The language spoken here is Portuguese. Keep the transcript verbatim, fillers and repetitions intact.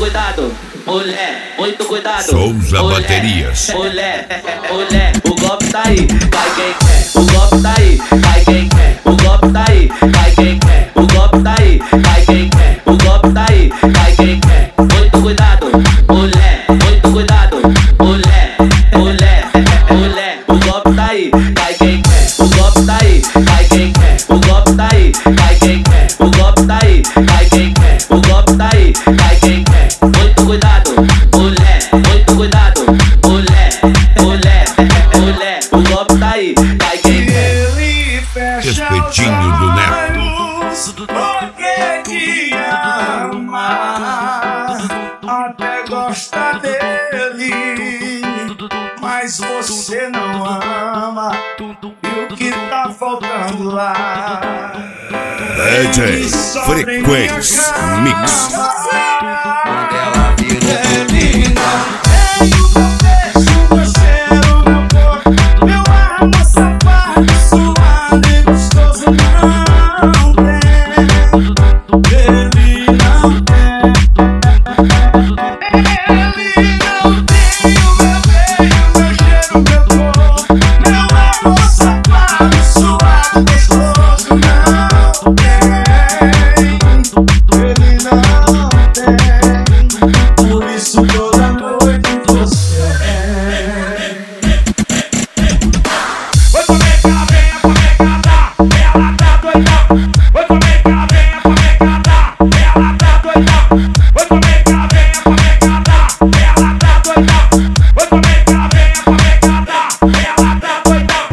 cuidado, mulher, muito cuidado. Souza mulher, Baterias. Mulher, mulher, o golpe tá aí, vai quem quer. O golpe tá aí, vai quem quer. O golpe tá aí, vai quem quer. O golpe tá aí, vai quem quer. O golpe tá aí, vai quem quer. Muito cuidado, mulher, muito cuidado. Mulher, mulher, mulher, o golpe tá aí, vai quem quer. O golpe tá aí, vai quem quer. O golpe tá aí, vai quem quer. O golpe tá aí, vai quem quer. O golpe tá aí, vai quem quer. Muito cuidado, mulher, muito cuidado. Mulher, mulher, mulher, o golpe tá aí, vai quem quer. Espetinho do Neto. Porque te ama, até gosta dele, mas você não ama. E o que tá faltando lá? D J Frequência Mix.